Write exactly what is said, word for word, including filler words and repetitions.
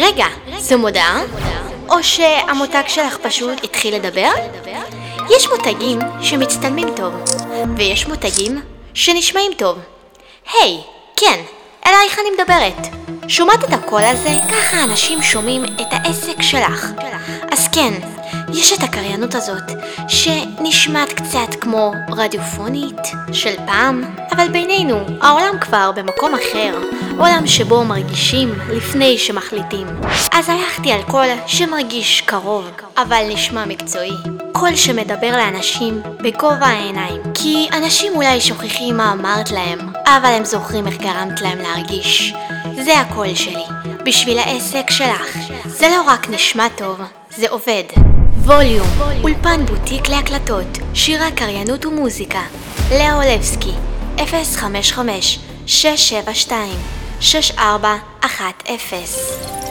רגע, זו מודעה? או שהמותג שלך פשוט התחיל לדבר? יש מותגים שמצטלמים טוב, ויש מותגים שנשמעים טוב. היי, כן, אלייך אני מדברת. שומעת את הקול הזה? ככה אנשים שומעים את העסק שלך. אז כן, יש את הקריינות הזאת, שנשמעת קצת כמו רדיופונית של פעם, אבל בינינו, העולם כבר במקום אחר, עולם שבו מרגישים לפני שמחליטים. אז הלכתי על קול שמרגיש קרוב, אבל נשמע מקצועי. קול שמדבר לאנשים בגובה העיניים. כי אנשים אולי שוכחים מה אמרת להם, אבל הם זוכרים איך גרמת להם להרגיש. זה הקול שלי, בשביל העסק שלך. זה לא רק נשמע טוב, זה עובד. ווליום, אולפן בוטיק להקלטות, שירה, קריינות ומוזיקה. לאה אולבסקי, אפס חמש חמש שש שבע שתיים שש ארבע אחת אפס.